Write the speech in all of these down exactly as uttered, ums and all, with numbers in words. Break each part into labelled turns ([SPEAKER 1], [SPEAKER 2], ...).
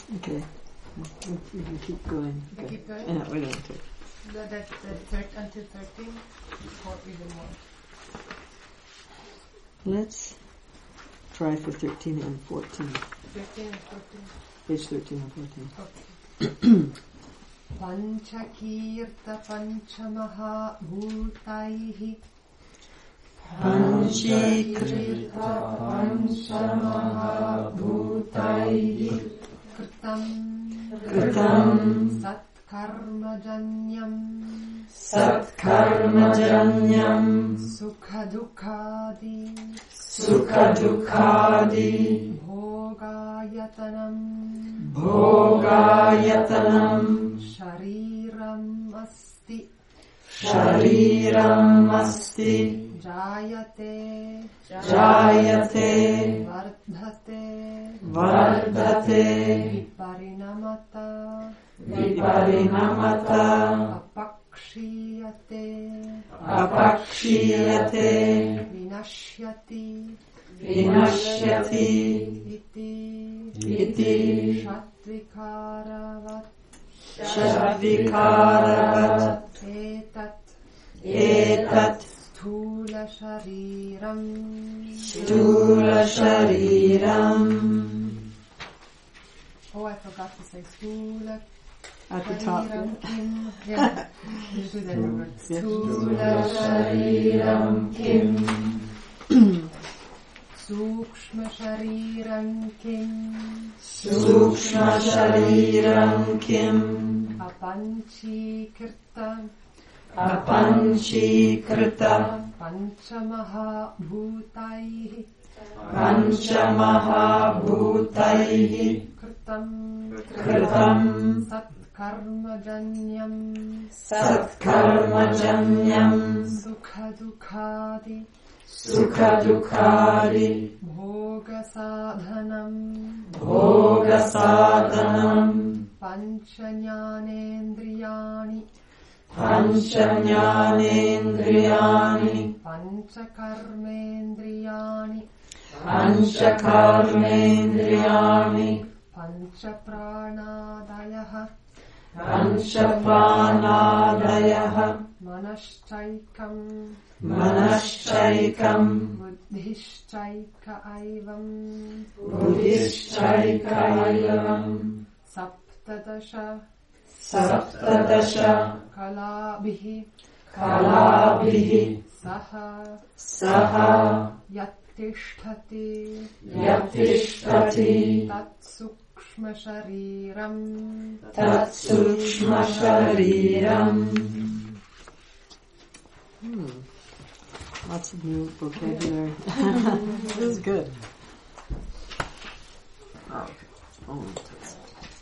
[SPEAKER 1] Okay. We can keep going.
[SPEAKER 2] We
[SPEAKER 1] Okay.
[SPEAKER 2] keep going?
[SPEAKER 1] Yeah, we don't have to.
[SPEAKER 2] That, that, that thir- until thirteen or even more?
[SPEAKER 1] Let's try for thirteen and fourteen.
[SPEAKER 2] thirteen and fourteen.
[SPEAKER 1] Page thirteen and fourteen.
[SPEAKER 2] Okay. Panchakirta panchamaha bhutaihi
[SPEAKER 3] Panchikirta panchamaha bhutaihi
[SPEAKER 2] kritam
[SPEAKER 3] kritam
[SPEAKER 2] satkarmajanyam
[SPEAKER 3] satkarmajanyam
[SPEAKER 2] sukhadukadi
[SPEAKER 3] sukhadukadi
[SPEAKER 2] bhogayatanam
[SPEAKER 3] bhogayatanam
[SPEAKER 2] shariram asti
[SPEAKER 3] shariram asti
[SPEAKER 2] jayate
[SPEAKER 3] jayate
[SPEAKER 2] vardhate
[SPEAKER 3] vardhate
[SPEAKER 2] viparinamata
[SPEAKER 3] viparinamata
[SPEAKER 2] apakshiyate
[SPEAKER 3] apakshiyate
[SPEAKER 2] vinashyati
[SPEAKER 3] vinashyati
[SPEAKER 2] iti
[SPEAKER 3] iti
[SPEAKER 2] shatvikaravat
[SPEAKER 3] shadvikaravat
[SPEAKER 2] etat
[SPEAKER 3] etat
[SPEAKER 2] sthula shariram
[SPEAKER 3] stula shariram.
[SPEAKER 2] Oh, I forgot to say sthula
[SPEAKER 1] At the top.
[SPEAKER 2] shariram kim. Yeah, you do that number.
[SPEAKER 1] Yes.
[SPEAKER 2] Sthula
[SPEAKER 3] shariram kim
[SPEAKER 2] sukshma shariram kim
[SPEAKER 3] sukshma shariram kim
[SPEAKER 2] apanchikirta
[SPEAKER 3] apanchikrita
[SPEAKER 2] panchamaha bhutaihi
[SPEAKER 3] panchamaha bhutaihi
[SPEAKER 2] kritam
[SPEAKER 3] kritam
[SPEAKER 2] satkarmajanyam
[SPEAKER 3] satkarmajanyam
[SPEAKER 2] sukhadukadi
[SPEAKER 3] sukhadukadi
[SPEAKER 2] bhogasadhanam
[SPEAKER 3] bhogasadhanam
[SPEAKER 2] panchajnanendriyani
[SPEAKER 3] panchajnanendriyani
[SPEAKER 2] panchakarmendriyani
[SPEAKER 3] panchakarmendriyani
[SPEAKER 2] panchapranadayah
[SPEAKER 3] panchapranadayah
[SPEAKER 2] manashchaikam
[SPEAKER 3] manashchaikam
[SPEAKER 2] buddhishchaika aivam
[SPEAKER 3] buddhishchaikaivam
[SPEAKER 2] saptadasha
[SPEAKER 3] saptadasha
[SPEAKER 2] kalabhihi
[SPEAKER 3] kalabhihi
[SPEAKER 2] saha
[SPEAKER 3] saha
[SPEAKER 2] yattishtati
[SPEAKER 3] yatishtati
[SPEAKER 2] tatsukshma shariram
[SPEAKER 3] tatsukshma shariram.
[SPEAKER 1] Hmm. Lots of new vocabulary. This is good. Oh, okay. Oh, that's-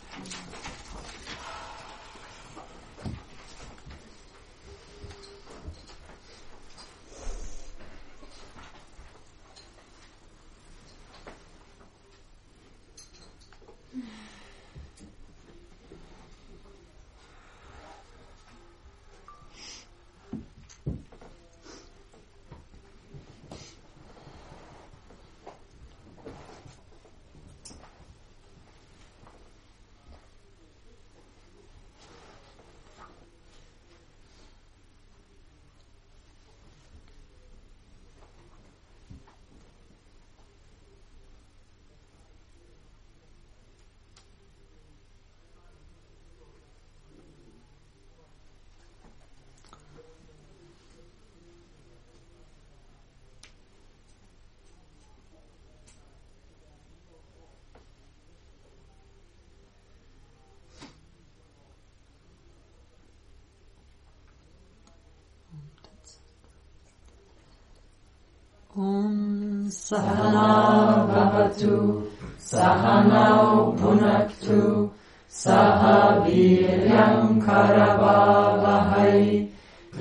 [SPEAKER 1] Om
[SPEAKER 3] Sahana bhavatu sahanau bhunaktu saha viryam karavavahai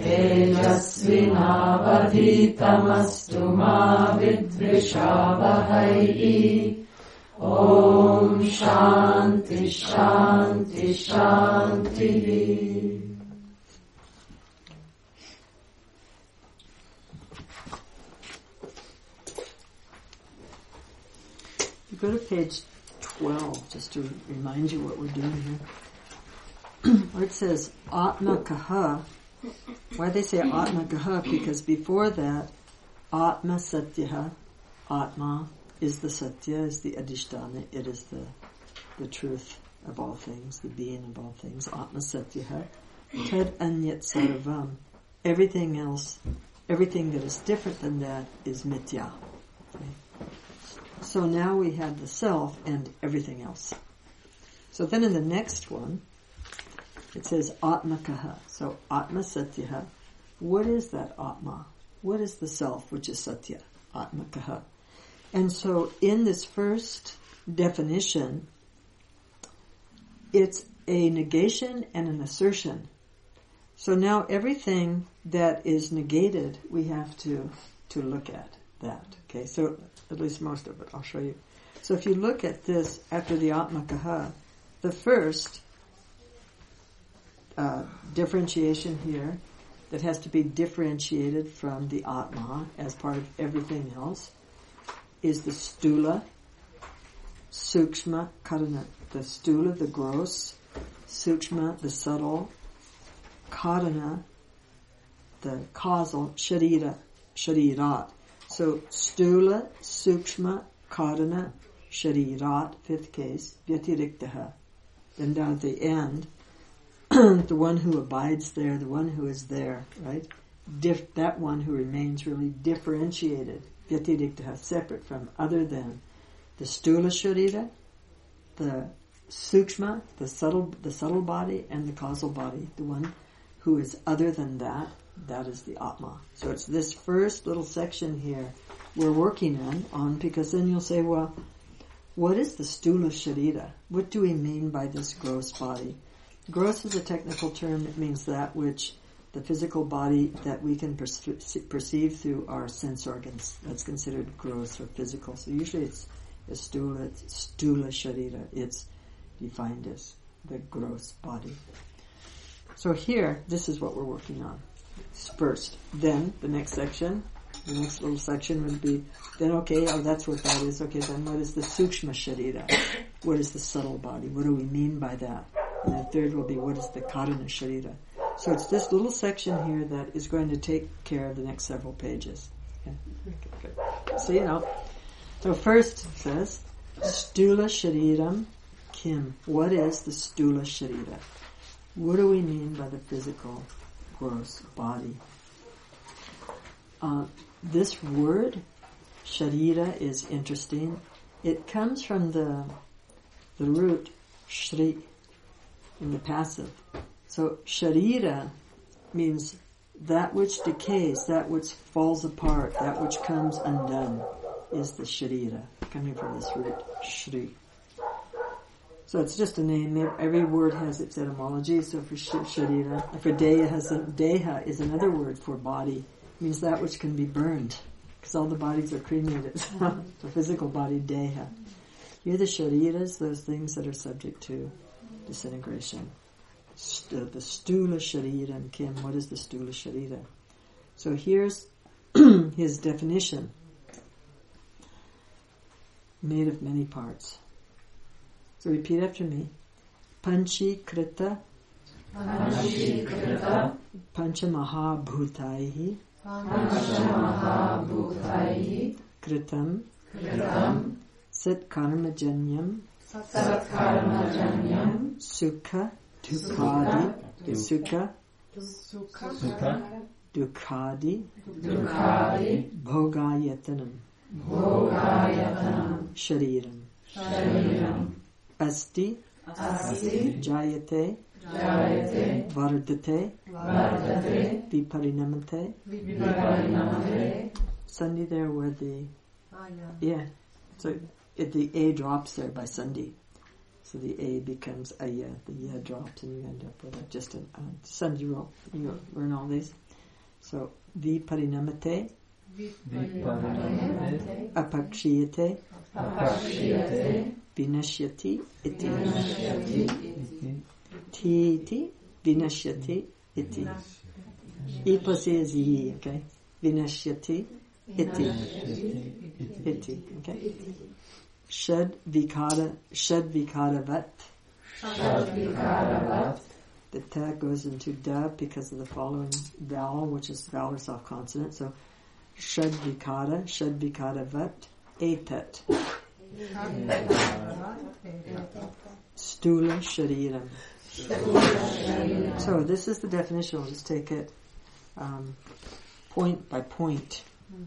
[SPEAKER 3] tejasvinavadhitamastu ma vidvishavahai. Om Shanti Shanti Shanti.
[SPEAKER 1] You go to page twelve, just to remind you what we're doing here. Where it says Atma Kaha. Why they say Atma Kaha? Because before that, Atma Satyaha, Atma is the Satya, is the Adhisthana, it is the the truth of all things, the being of all things. Atma Satyaha, Tad Anyat Sarvam. Everything else, everything that is different than that is Mithya. Okay? So now we have the self and everything else. So then in the next one, it says Atmakaha. So Atma Satyaha. What is that Atma? What is the self, which is Satya? Atmakaha. And so in this first definition, it's a negation and an assertion. So now everything that is negated, we have to, to look at that. Okay, so at least most of it, I'll show you. So if you look at this after the Atmakaha, the first uh, differentiation here that has to be differentiated from the Atma as part of everything else is the Stula, Sukshma, Karana. The Stula, the gross, Sukshma, the subtle, Karana, the causal, Sharira, Sharirat. So Stula, Sukshma, Karana, Sharirat, fifth case, Vyatiriktaha. Then down at the end, the one who abides there, the one who is there, right? Dif- that one who remains really differentiated, Vyatiriktaha, separate from, other than the Stula Sharira, the Sukshma, the subtle, the subtle body, and the causal body, the one who is other than that, that is the Atma. So it's this first little section here we're working on, on because then you'll say, well, what is the Stula Sharira? What do we mean by this gross body? Gross is a technical term. It means that which the physical body that we can perce- perceive through our sense organs. That's considered gross or physical. So usually it's a Stula, it's Stula Sharira. It's defined as the gross body. So here, this is what we're working on. First. Then, the next section, the next little section would be, then okay, oh that's what that is. Okay, then what is the Sukshma Sharira? What is the subtle body? What do we mean by that? And the third will be, what is the Karana Sharira? So it's this little section here that is going to take care of the next several pages. Okay, okay, good. So you know, so first it says, Stula Shariram Kim. What is the Stula Sharira? What do we mean by the physical, gross body? Uh, this word, Sharira, is interesting. It comes from the the root Shri in the passive. So Sharira means that which decays, that which falls apart, that which comes undone is the Sharira, coming from this root Shri. So it's just a name. Every word has its etymology. So for Sharira, for Deha, has a, Deha is another word for body. It means that which can be burned, because all the bodies are cremated. So the physical body, Deha. Here the Shariras, those things that are subject to disintegration. St- the Stula Sharira and Kim. What is the Stula Sharira? So here's his definition. Made of many parts. So repeat after me. Panchi Krita
[SPEAKER 3] Panchi Krita
[SPEAKER 1] Panchamaha Bhutaihi
[SPEAKER 3] Panchamaha Bhutaihi
[SPEAKER 1] Kritam
[SPEAKER 3] Kritam
[SPEAKER 1] Sat Karmajanyam
[SPEAKER 3] Sat Karmajanyam
[SPEAKER 1] Sukha Dukkadi Sukha
[SPEAKER 2] Sukha
[SPEAKER 1] Dukkadi
[SPEAKER 3] Dukkadi
[SPEAKER 1] Bhogayatanam
[SPEAKER 3] Bhogayatanam
[SPEAKER 1] Shariram
[SPEAKER 3] Shariram
[SPEAKER 1] Asti
[SPEAKER 3] Asti
[SPEAKER 1] Jayate
[SPEAKER 3] Jayate
[SPEAKER 1] Vardate
[SPEAKER 3] Vardate
[SPEAKER 1] Viparinamate.
[SPEAKER 3] Viparinamate.
[SPEAKER 1] Sandhi there where the yeah, so it, the A drops there by Sandhi. So the A becomes Aya, the Ya drops, and you end up with a, just a uh, Sandhi roll. You learn all these. So Viparinamate,
[SPEAKER 3] Viparinamate,
[SPEAKER 1] Apakshiyate,
[SPEAKER 3] Apakshiyate,
[SPEAKER 1] Vinashyati, Iti.
[SPEAKER 3] Vinashyati,
[SPEAKER 1] Ti, Vinashyati, Iti. I plus E is Yi, okay? Vinashyati, Iti. Iti, okay? Shed Vikara, Shed Vikaravat.
[SPEAKER 3] Shadvikaravat.
[SPEAKER 1] The ta goes into da because of the following vowel, which is vowel or soft consonant. So, Shed Vikara, Shed Vikaravat, Etat. Stula Shariram. So this is the definition. We'll just take it um, point by point.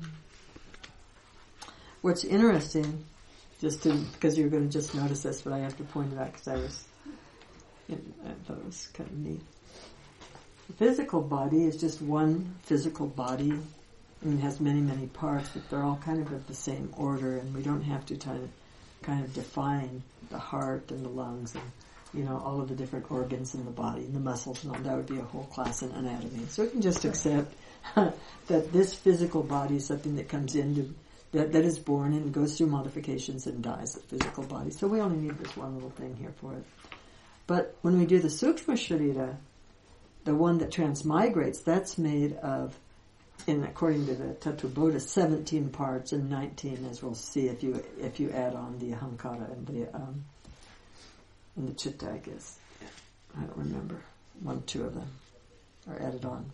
[SPEAKER 1] What's interesting, just to, because you're going to just notice this, but I have to point it out because I was, I thought it was kind of neat. The physical body is just one physical body. I mean, it has many, many parts, but they're all kind of of the same order, and we don't have to kind of, kind of define the heart and the lungs and, you know, all of the different organs in the body and the muscles and all. That would be a whole class in anatomy. So we can just accept that this physical body is something that comes into, that, that is born and goes through modifications and dies, the physical body. So we only need this one little thing here for it. But when we do the Sukshma Sharira, the one that transmigrates, that's made of, in according to the Tattva-bodha, seventeen parts and nineteen, as we'll see if you if you add on the Ahankara and the um, and the Chitta, I guess. I don't remember. One, two of them are added on,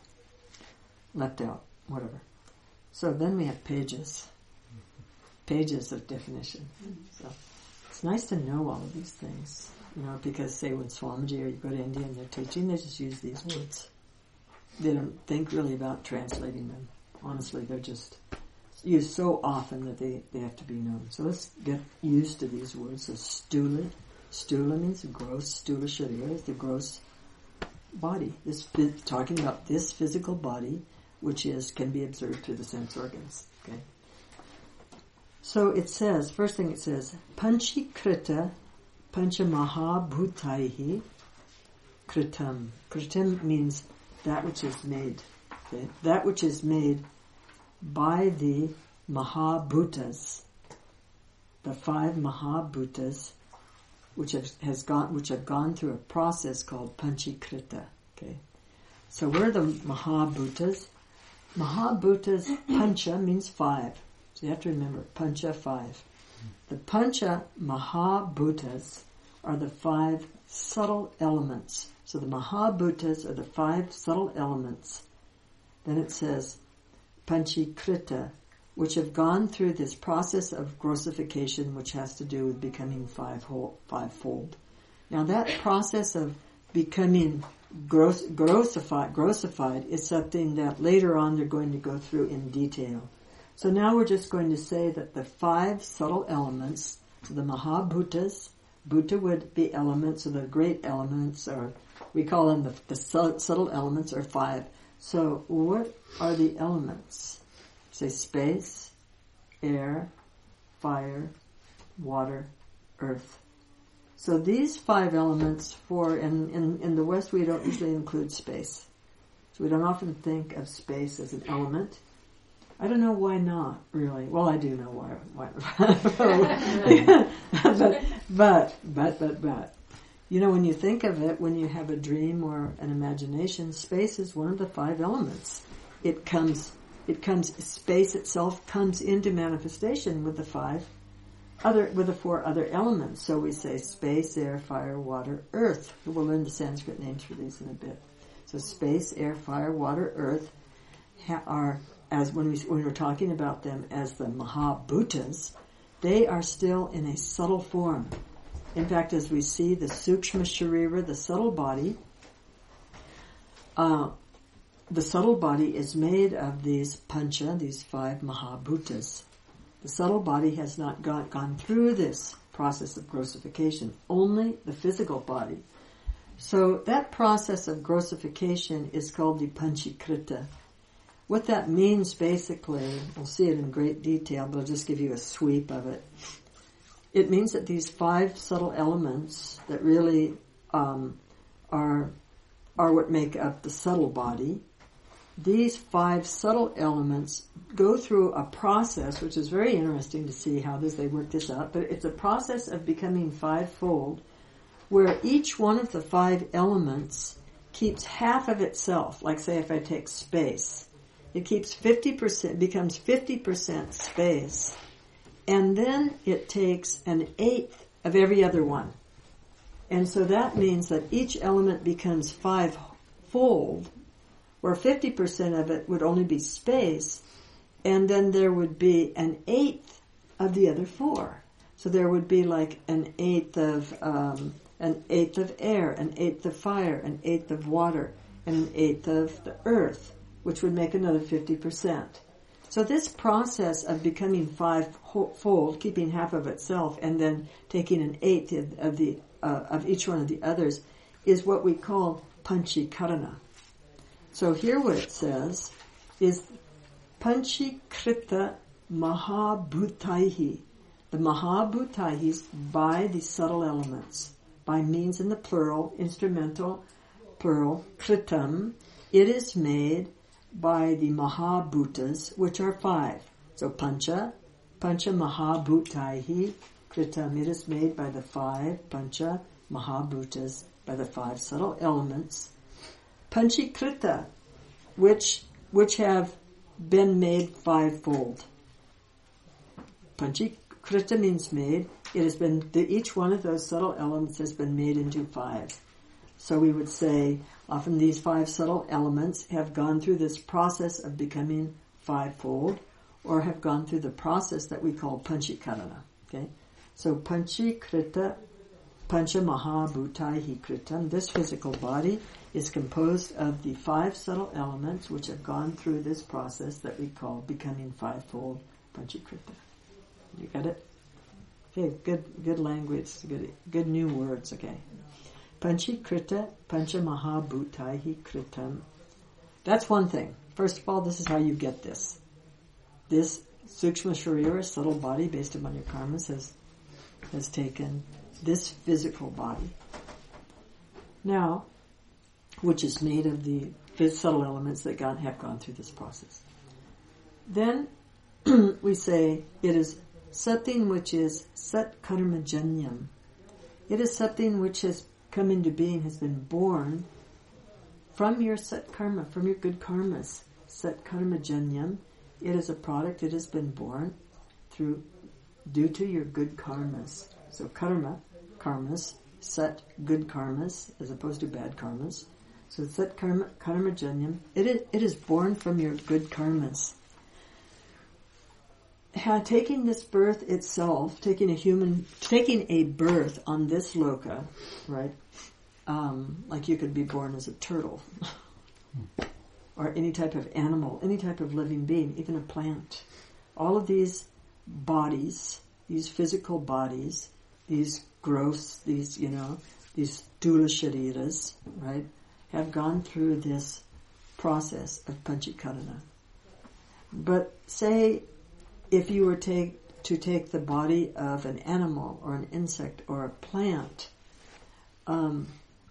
[SPEAKER 1] left out, whatever. So then we have pages, pages of definition. So it's nice to know all of these things, you know, because say when Swamiji or you go to India and they're teaching, they just use these words. They don't think really about translating them. Honestly, they're just used so often that they, they have to be known. So let's get used to these words. So stula, stula means gross, stula sharira is the gross body. This talking about this physical body, which is can be observed through the sense organs. Okay. So it says, first thing it says, Panchikrita Panchamaha Bhutaihi Kritam. Kritam means that which is made. Okay? That which is made by the Mahabhutas, the five Mahabhutas, which have has gone which have gone through a process called Panchikrita. Okay. So where are the Mahabhutas? Mahabhutas, Pancha means five. So you have to remember, Pancha, five. The Pancha Mahabhutas are the five subtle elements. So the Mahabhutas are the five subtle elements. Then it says, Panchikrita, which have gone through this process of grossification, which has to do with becoming five-fold. five-fold. Now that process of becoming gross, grossified, grossified is something that later on they're going to go through in detail. So now we're just going to say that the five subtle elements, so the Mahabhutas, Bhuta would be elements, so the great elements are, we call them the, the subtle elements are five. So what are the elements? Say space, air, fire, water, earth. So these five elements for, in, in, in the West we don't usually include space. So we don't often think of space as an element. I don't know why not, really. Well, I do know why. why. but, but, but, but, but. You know, when you think of it, when you have a dream or an imagination, space is one of the five elements. It comes, it comes, space itself comes into manifestation with the five other, with the four other elements. So we say space, air, fire, water, earth. We'll learn the Sanskrit names for these in a bit. So space, air, fire, water, earth ha- are, as when we when we're talking about them as the Mahabhutas, they are still in a subtle form. In fact, as we see the Sukshma Sharira, the subtle body, uh, the subtle body is made of these pancha, these five Mahabhutas. The subtle body has not got, gone through this process of grossification, only the physical body. So that process of grossification is called the Panchikrita. What that means basically, we'll see it in great detail, but I'll just give you a sweep of it. It means that these five subtle elements that really um, are are what make up the subtle body, these five subtle elements go through a process, which is very interesting to see how this they work this out, but it's a process of becoming fivefold, where each one of the five elements keeps half of itself. Like say if I take space, it keeps fifty percent, becomes fifty percent space, and then it takes an eighth of every other one. And so that means that each element becomes five-fold, where fifty percent of it would only be space, and then there would be an eighth of the other four. So there would be like an eighth of um, an eighth of air, an eighth of fire, an eighth of water, and an eighth of the earth, which would make another fifty percent. So this process of becoming five-fold, keeping half of itself, and then taking an eighth of the uh, of each one of the others, is what we call panchikarana. So here what it says is panchikrita mahabhutaihi. The mahabhutaihi by the subtle elements, by means in the plural, instrumental, plural, kritam. It is made by the mahabhutas, which are five. So pancha, pancha mahabhutaihi, kritam. It is made by the five pancha mahabhutas, by the five subtle elements. Panchikrita, which which have been made fivefold. Panchikrita means made. It has been, the, each one of those subtle elements has been made into five. So we would say, often these five subtle elements have gone through this process of becoming fivefold, or have gone through the process that we call panchikarana. Okay, so panchikrita, pancha mahabhutaihi kritam. This physical body is composed of the five subtle elements which have gone through this process that we call becoming fivefold, panchikrita. You got it? Okay, good, good language, good, good new words. Okay, panchikrita, pancha mahabhutaihi kritam. That's one thing. First of all, this is how you get this. This sukshma sharira, subtle body based upon your karmas, has has taken this physical body. Now, which is made of the subtle elements that gone, have gone through this process. Then we say it is something which is sat karma janyam. It is something which has come into being, has been born from your sat karma, from your good karmas. Sat karma janyam. It is a product, it has been born through, due to your good karmas. So karma, karmas, sat, good karmas, as opposed to bad karmas. So sat karma, karma janyam, it is, it is born from your good karmas. Ha, taking this birth itself, taking a human, taking a birth on this loka, right? Um, like you could be born as a turtle, or any type of animal, any type of living being, even a plant. All of these bodies, these physical bodies, these gross, these, you know, these sthula shariras, right, have gone through this process of panchikarana. But say, if you were take, to take the body of an animal or an insect or a plant, um,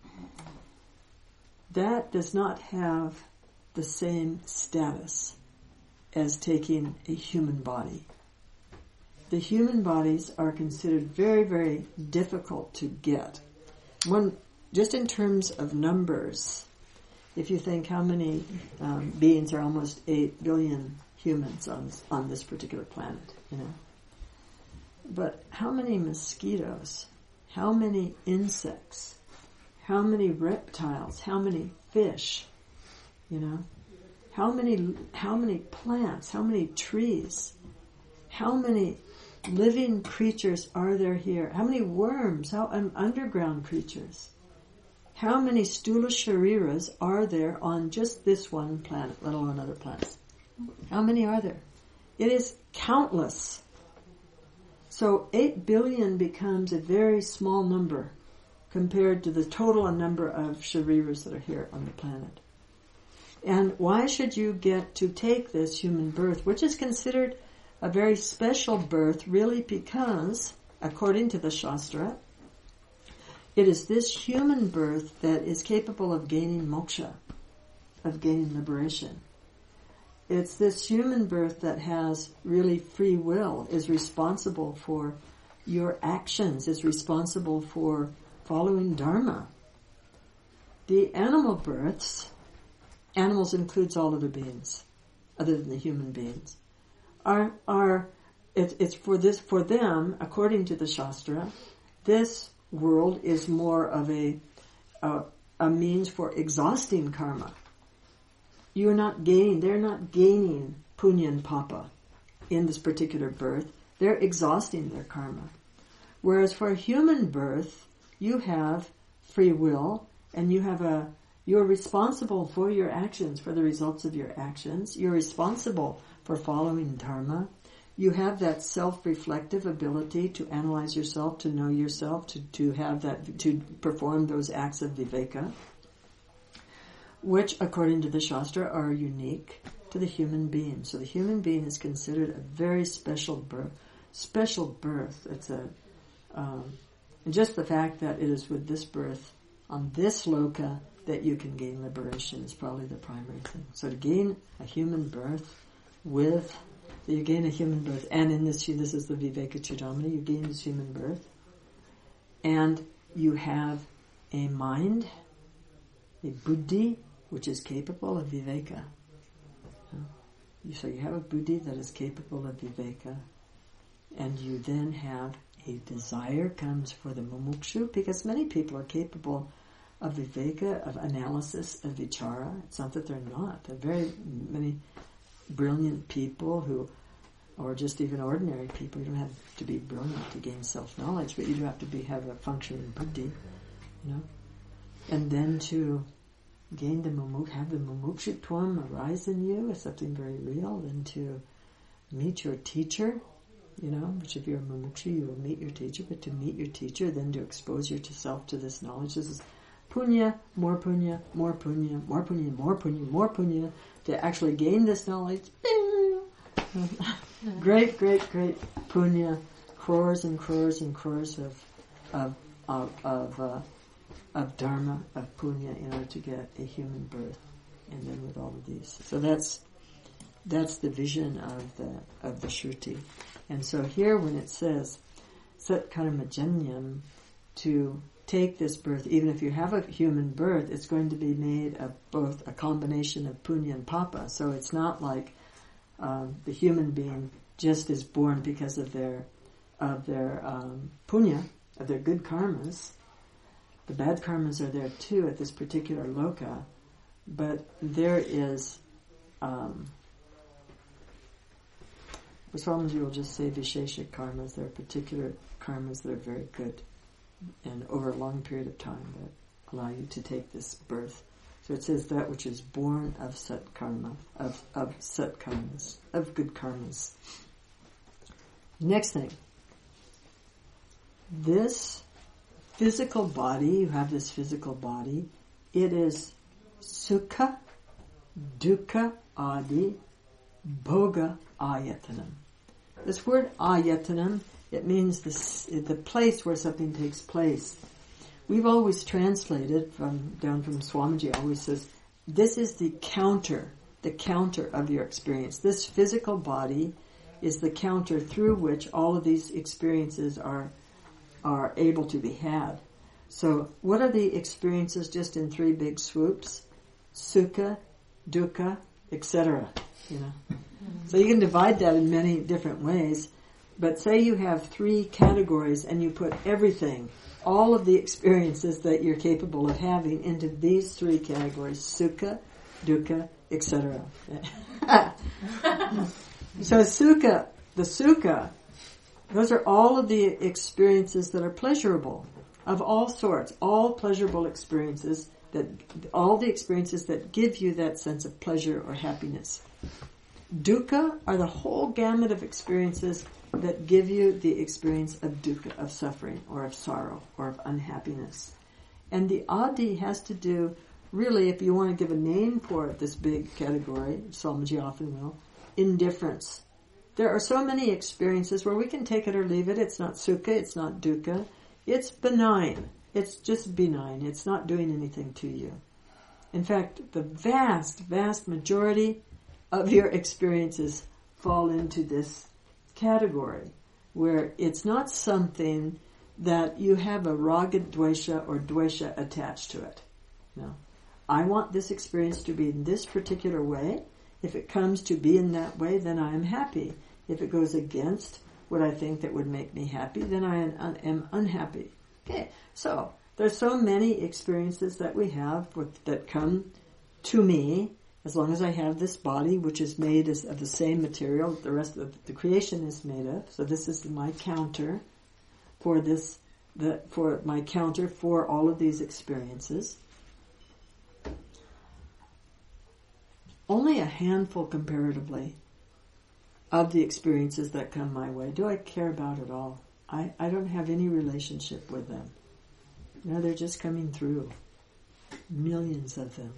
[SPEAKER 1] that does not have the same status as taking a human body. The human bodies are considered very, very difficult to get. One, just in terms of numbers, if you think how many um, beings are almost eight billion humans on on this particular planet, you know. But how many mosquitoes, how many insects, how many reptiles, how many fish, you know, how many how many plants, how many trees, how many living creatures are there here? How many worms, how um, underground creatures? How many sthula shariras are there on just this one planet, let alone other planets? How many are there? It is countless. So eight billion becomes a very small number compared to the total number of shariras that are here on the planet. And why should you get to take this human birth, which is considered a very special birth, really because, according to the Shastra, it is this human birth that is capable of gaining moksha, of gaining liberation. It's this human birth that has really free will, is responsible for your actions, is responsible for following dharma. The animal births, animals includes all other beings, other than the human beings, are are It, it's for this, for them, according to the Shastra, this world is more of a, a, a means for exhausting karma. You're not gaining, they're not gaining punya and papa in this particular birth. They're exhausting their karma. Whereas for a human birth, you have free will, and you have a, you're responsible for your actions, for the results of your actions. You're responsible for following dharma. You have that self-reflective ability to analyze yourself, to know yourself, to, to have that, to perform those acts of viveka, which, according to the Shastra, are unique to the human being. So the human being is considered a very special birth. Special birth. It's a, um, and just the fact that it is with this birth on this loka that you can gain liberation is probably the primary thing. So to gain a human birth with, you gain a human birth, and in this, this is the Viveka Chudamani, you gain this human birth, and you have a mind, a buddhi, which is capable of viveka. So you have a buddhi that is capable of viveka, and you then have a desire comes for the mumukshu, because many people are capable of viveka, of analysis, of vichara. It's not that they're not. There are very many brilliant people who, or just even ordinary people. You don't have to be brilliant to gain self-knowledge, but you do have to be have a functioning buddhi, you know. And then to gain the mumuk, have the mumukshutvam arise in you as something very real, then to meet your teacher, you know, which if you're a mumukshu, you will meet your teacher, but to meet your teacher, then to expose yourself to this knowledge. This is punya, more punya, more punya, more punya, more punya, more punya, to actually gain this knowledge. Great, great, great punya, crores and crores and crores of of of of, uh, of dharma, of punya, in order to get a human birth, and then with all of these. So that's that's the vision of the of the Shruti. And so here, when it says sat karmajanyam, to take this birth, even if you have a human birth, it's going to be made of both a combination of punya and papa. So it's not like um, the human being just is born because of their of their um, punya, of their good karmas. The bad karmas are there too at this particular loka, but there is um, Swamiji will just say Vishesha karmas. There are particular karmas that are very good and over a long period of time that allow you to take this birth. So it says that which is born of sat karma, of, of sat karmas, of good karmas. Next thing. This physical body, you have this physical body, it is sukha, dukkha, adi, bhoga, ayatanam. This word ayatanam, it means this, the place where something takes place. We've always translated from down from Swamiji always says, this is the counter, the counter of your experience. This physical body is the counter through which all of these experiences are are able to be had. So what are the experiences just in three big swoops? Sukha, dukkha, et cetera. You know. Mm-hmm. So you can divide that in many different ways. But say you have three categories and you put everything, all of the experiences that you're capable of having into these three categories, sukha, dukkha, et cetera. So sukha, the sukha, those are all of the experiences that are pleasurable, of all sorts, all pleasurable experiences, that all the experiences that give you that sense of pleasure or happiness. Dukkha are the whole gamut of experiences that give you the experience of dukkha, of suffering, or of sorrow, or of unhappiness. And the adi has to do, really, if you want to give a name for it, this big category, Swamiji often will, indifference. There are so many experiences where we can take it or leave it. It's not sukha, it's not dukkha. It's benign. It's just benign. It's not doing anything to you. In fact, the vast, vast majority of your experiences fall into this category, where it's not something that you have a raga dvesha or dvesha attached to it. No. I want this experience to be in this particular way. If it comes to be in that way, then I am happy. If it goes against what I think that would make me happy, then I am, am unhappy. Okay, so there's so many experiences that we have with, that come to me, as long as I have this body, which is made as, of the same material that the rest of the creation is made of. So this is my counter for this, the, for my counter for all of these experiences. Only a handful comparatively of the experiences that come my way do I care about at all. I, I don't have any relationship with them. No, they're just coming through. Millions of them.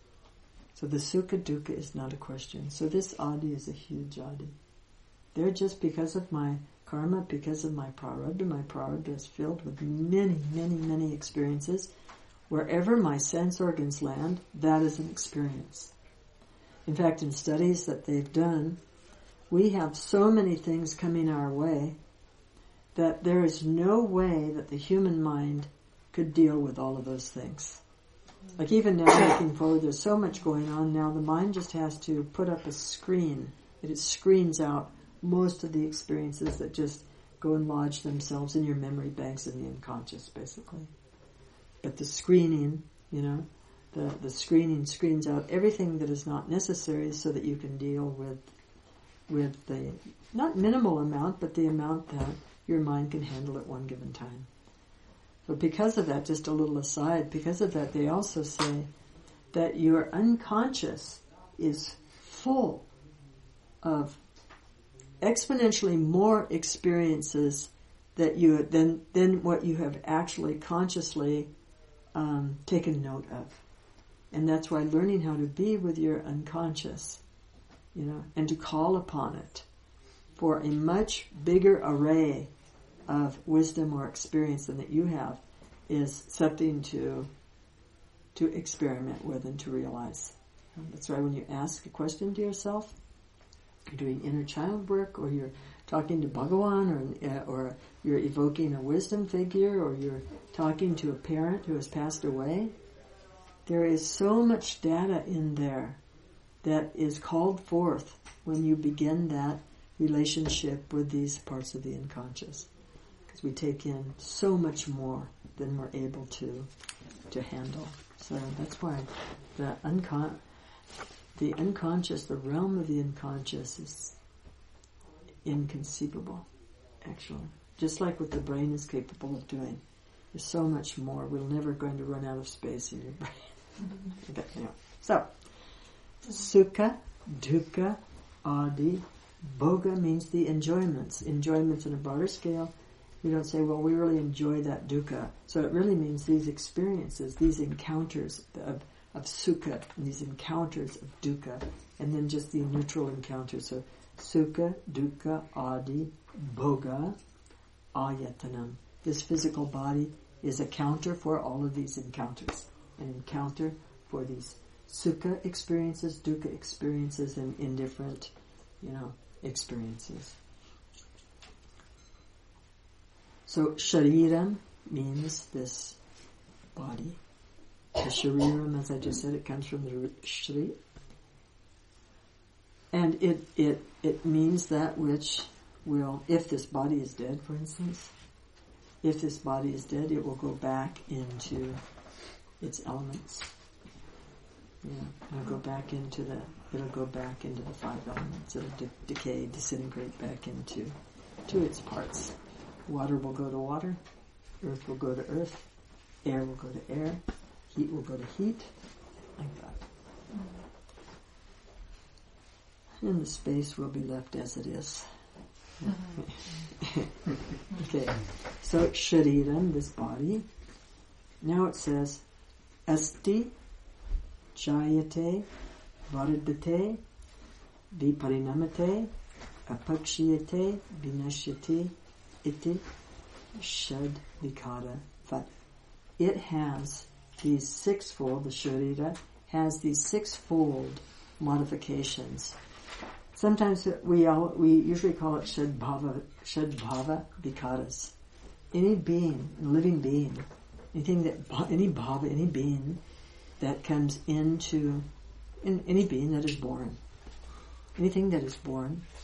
[SPEAKER 1] So the sukha dukkha is not a question. So this adi is a huge adi. They're just because of my karma, because of my prarabdha. My prarabdha is filled with many, many, many experiences. Wherever my sense organs land, that is an experience. In fact, in studies that they've done, we have so many things coming our way that there is no way that the human mind could deal with all of those things. Like even now, looking forward, there's so much going on now, the mind just has to put up a screen, that it screens out most of the experiences that just go and lodge themselves in your memory banks in the unconscious, basically. But the screening, you know, the, the screening screens out everything that is not necessary so that you can deal with with the, not minimal amount, but the amount that your mind can handle at one given time. So because of that, just a little aside, because of that, they also say that your unconscious is full of exponentially more experiences that you than than what you have actually consciously um, taken note of. And that's why learning how to be with your unconscious, you know, and to call upon it for a much bigger array of wisdom or experience than that you have is something to to experiment with and to realize. And that's why when you ask a question to yourself, you're doing inner child work, or you're talking to Bhagawan, or uh, or you're evoking a wisdom figure, or you're talking to a parent who has passed away, there is so much data in there that is called forth when you begin that relationship with these parts of the unconscious. Because we take in so much more than we're able to to handle. So that's why the uncon- the unconscious, the realm of the unconscious is inconceivable, actually. Just like what the brain is capable of doing. There's so much more. We're never going to run out of space in your brain. Okay, anyway. So, sukha, dukkha, adi, bhoga means the enjoyments. Enjoyments on a broader scale. We don't say, well, we really enjoy that dukkha. So it really means these experiences, these encounters of, of sukha, and these encounters of dukkha, and then just the neutral encounters. So sukha, dukkha, adi, bhoga, ayatanam. This physical body is a counter for all of these encounters. An encounter for these sukha experiences, dukkha experiences, and indifferent, you know, experiences. So shariram means this body. The shariram, as I just said, it comes from the shri. And it, it, it means that which will, if this body is dead, for instance, if this body is dead, it will go back into its elements. Yeah, it'll go back into the, it'll go back into the five elements. It'll de- decay, disintegrate back into, to its parts. Water will go to water, earth will go to earth, air will go to air, heat will go to heat, like that. And the space will be left as it is. Okay, so shariram, this body. Now it says, asti, jayate, vardhate, viparinamate, apakshiyate, vinashyate, iti, shad, vikara, vat. It has these sixfold, the sharira, has these sixfold modifications. Sometimes we all, we usually call it shadbhava, shadbhava vikaras. Any being, living being, anything that, any bhava, any being that comes into, in, any being that is born, anything that is born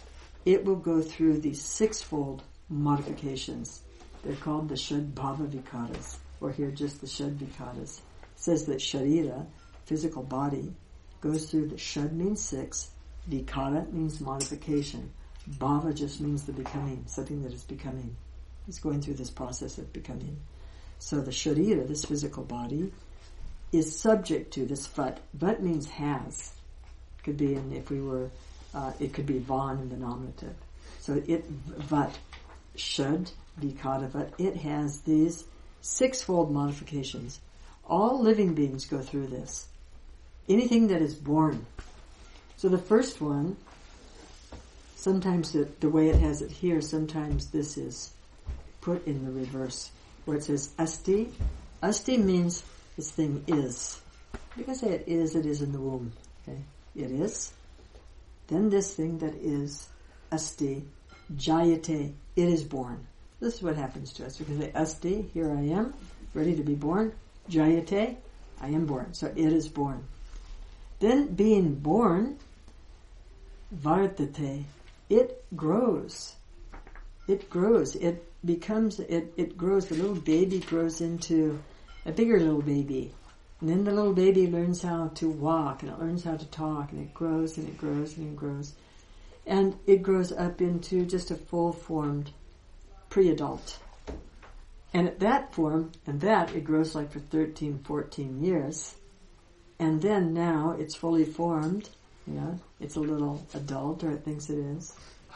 [SPEAKER 1] it will go through these sixfold modifications. They're called the Shadbhava Vikaras, or here just the Shad Vikaras. It says that Sharira, physical body, goes through the Shad means six, Vikara means modification, Bhava just means the becoming, something that is becoming. It's going through this process of becoming. So the Sharira, this physical body, is subject to this Vat. Vat means has. Could be in, if we were, uh, it could be Van in the nominative. So it, Vat, Shad, Vikara Vat, it has these sixfold modifications. All living beings go through this. Anything that is born. So the first one, sometimes the, the way it has it here, sometimes this is put in the reverse, where it says asti. Asti means this thing is. You can say it is, it is in the womb. Okay, it is. Then this thing that is asti, jayate, it is born. This is what happens to us. We can say asti, here I am, ready to be born. Jayate, I am born. So it is born. Then being born, vardate, it grows. It grows. It becomes, it, it grows, the little baby grows into a bigger little baby. And then the little baby learns how to walk, and it learns how to talk, and it grows, and it grows, and it grows. And it grows up into just a full-formed pre-adult. And at that form, and that, it grows like for thirteen, fourteen years. And then now it's fully formed, you know, it's a little adult, or it thinks it is.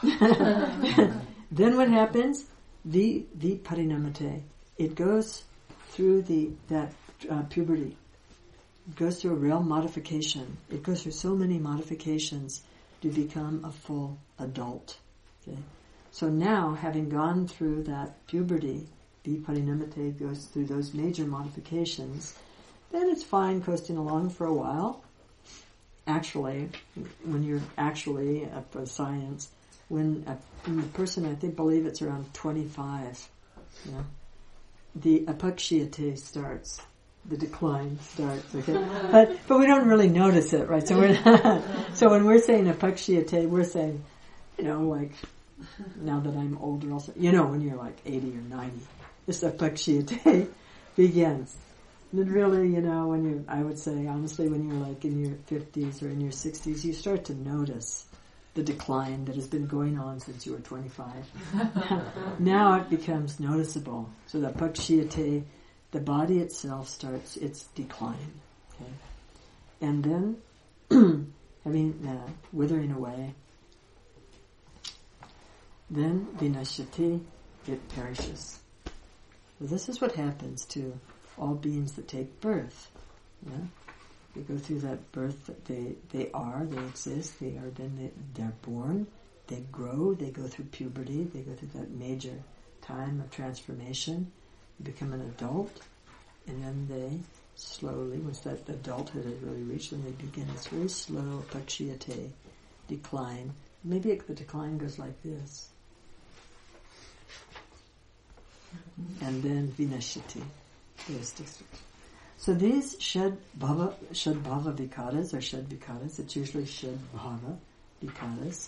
[SPEAKER 1] Then what happens? The the parinamate. It goes through the that uh, puberty. It goes through a real modification. It goes through so many modifications to become a full adult. Okay? So now, having gone through that puberty, the parinamate goes through those major modifications, then it's fine coasting along for a while. Actually, when you're actually up for science, when a, when a person, I think, believe it's around twenty-five, you know, the apakshiyate starts, the decline starts. Okay, but but we don't really notice it, right? So we're so when we're saying apakshiyate, we're saying, you know, like now that I'm older, also, you know, when you're like eighty or ninety, this apakshiyate begins. And really, you know, when you, I would say, honestly, when you're like in your fifties or in your sixties, you start to notice the decline that has been going on since you were twenty-five. Now it becomes noticeable. So the pakshiyate, the body itself starts its decline. Okay? And then, having, uh, withering away, then vinashati, it perishes. So this is what happens to all beings that take birth. Yeah? They go through that birth that they, they are, they exist, they are then they, they're born, they grow, they go through puberty, they go through that major time of transformation, they become an adult, and then they slowly, once that adulthood has really reached, then they begin this very slow pakshiyate decline. Maybe it, the decline goes like this. And then vinashati. So these Shad Bhava, Shad Bhava Vikaras, or Shad Vikaras, it's usually Shad Bhava Vikaras.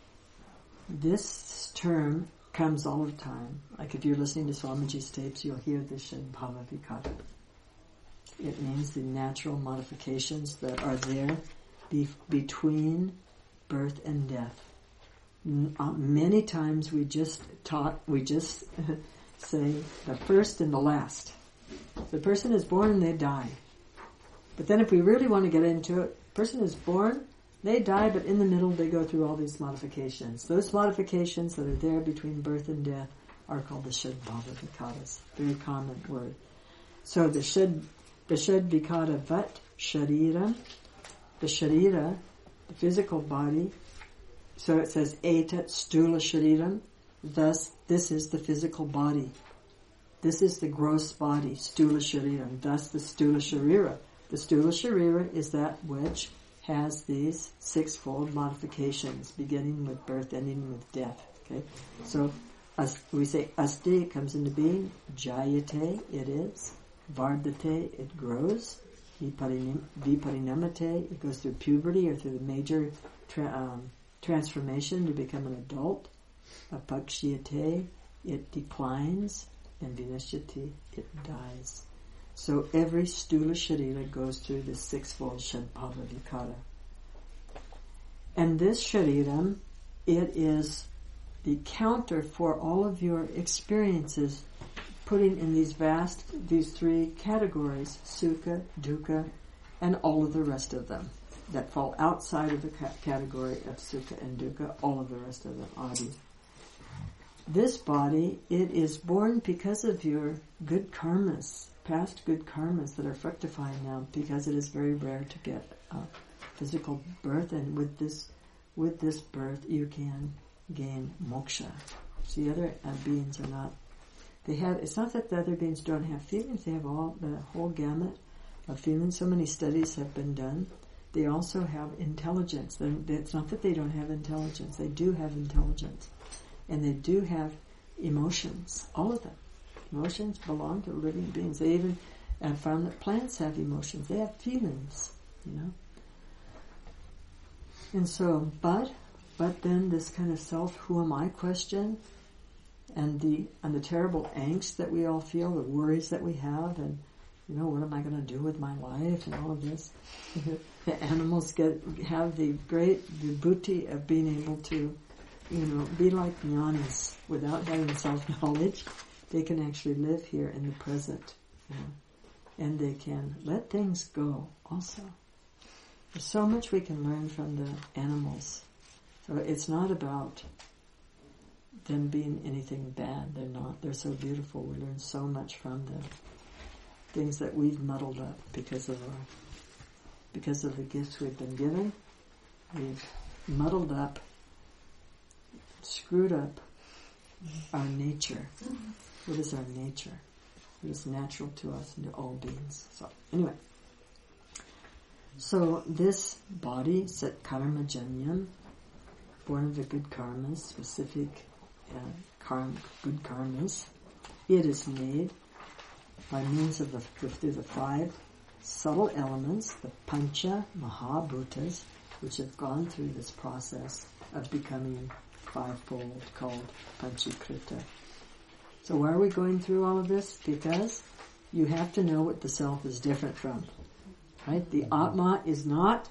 [SPEAKER 1] This term comes all the time. Like if you're listening to Swamiji's tapes, you'll hear the Shad Bhava Vikara. It means the natural modifications that are there be- between birth and death. N- uh, many times we just taught, we just say the first and the last. The person is born and they die. But then if we really want to get into it, the person is born, they die, but in the middle they go through all these modifications. Those modifications that are there between birth and death are called the Shad Bhava Vikaras. Very common word. So the Shad, the Shad Vikara Vat, Sharira, the Sharira, the physical body. So it says Etat Stula Shariram. Thus, this is the physical body. This is the gross body, Stula Shariram. Thus the Stula Sharira. The Stula Sharira is that which has these sixfold modifications, beginning with birth, ending with death. Okay, so as we say asti, it comes into being. Jayate, it is. Vardate, it grows. Viparinamate, it goes through puberty or through the major tra- um, transformation to become an adult. Apakshiyate, it declines, and vinashyati, it dies. So every stula sharira goes through this sixfold Shadbhava Vikara. And this shariram, it is the counter for all of your experiences, putting in these vast, these three categories, sukha, dukkha, and all of the rest of them that fall outside of the ca- category of sukha and dukkha, all of the rest of them, adi. This body, it is born because of your good karmas, past good karmas that are fructifying now, because it is very rare to get a physical birth, and with this, with this birth you can gain moksha. So the other uh, beings are not, they have, it's not that the other beings don't have feelings, they have all, the whole gamut of feelings. So many studies have been done. They also have intelligence. They're, it's not that they don't have intelligence, they do have intelligence. And they do have emotions, all of them. Emotions belong to living beings. They even uh, found that plants have emotions. They have feelings, you know. And so, but, but then this kind of self, who am I question, and the and the terrible angst that we all feel, the worries that we have, and you know, what am I going to do with my life, and all of this. The animals get have the great vibhuti of being able to, you know, be like jnanis without having self-knowledge. They can actually live here in the present, you know, and they can let things go also. There's so much we can learn from the animals. So it's not about them being anything bad. They're not. They're so beautiful. We learn so much from them. Things that we've muddled up because of our, because of the gifts we've been given. We've muddled up, screwed up our nature. What is our nature? What is natural to us and to all beings? So anyway, so this body, Sat Karma Janyam, born of the good karmas, specific uh, karma, good karmas, it is made by means of the, through the five subtle elements, the Pancha Mahabhutas, which have gone through this process of becoming fivefold, called Panchikrita. So why are we going through all of this? Because you have to know what the self is different from. Right? The Atma is not,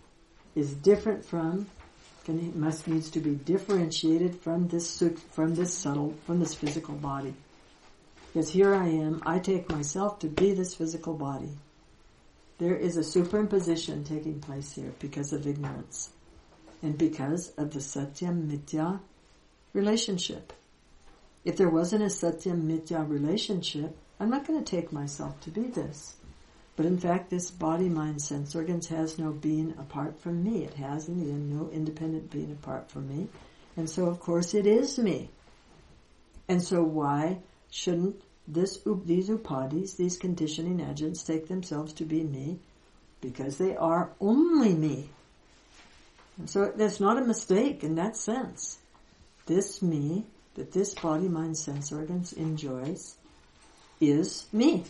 [SPEAKER 1] is different from, can, must needs to be differentiated from this from this subtle, from this physical body. Because here I am, I take myself to be this physical body. There is a superimposition taking place here because of ignorance. And because of the Satyam Mithya relationship. If there wasn't a Satyam Mithya relationship, I'm not going to take myself to be this. But in fact, this body, mind, sense organs has no being apart from me. It has in the end no independent being apart from me. And so, of course, it is me. And so why shouldn't this, these upadis, these conditioning agents, take themselves to be me? Because they are only me. And so that's not a mistake in that sense. This me, that this body, mind, sense organs enjoys, is me.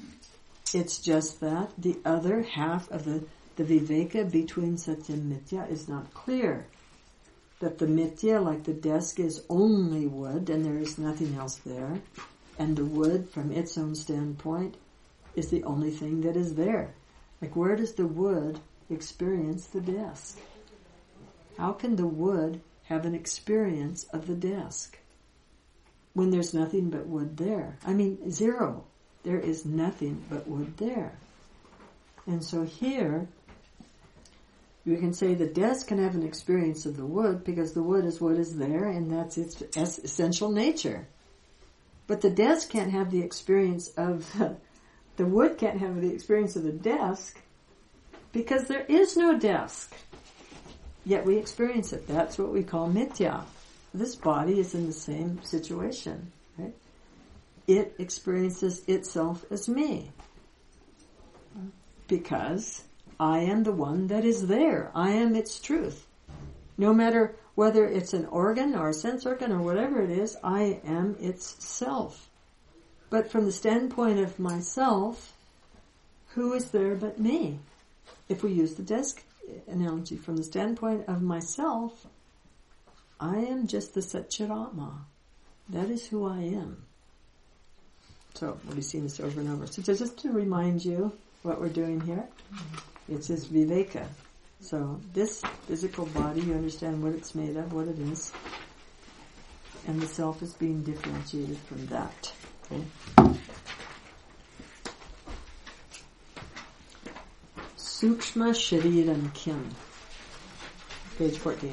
[SPEAKER 1] It's just that the other half of the, the viveka between Satya and Mithya is not clear. That the Mithya, like the desk, is only wood and there is nothing else there. And the wood, from its own standpoint, is the only thing that is there. Like, where does the wood experience the desk? How can the wood have an experience of the desk when there's nothing but wood there? I mean, zero. There is nothing but wood there. And so here, you can say the desk can have an experience of the wood because the wood is what is there and that's its essential nature. But the desk can't have the experience of, the wood can't have the experience of the desk because there is no desk. Yet we experience it. That's what we call mithya. This body is in the same situation, right? It experiences itself as me. Because I am the one that is there. I am its truth. No matter whether it's an organ or a sense organ or whatever it is, I am its self. But from the standpoint of myself, who is there but me? If we use the desk analogy, from the standpoint of myself, I am just the Satchiratma. That is who I am. So, we'll be seeing this over and over. So just to remind you what we're doing here, it says Viveka. So, this physical body, you understand what it's made of, what it is, and the self is being differentiated from that. Okay? Sukshma Shariram Kim. Page fourteen.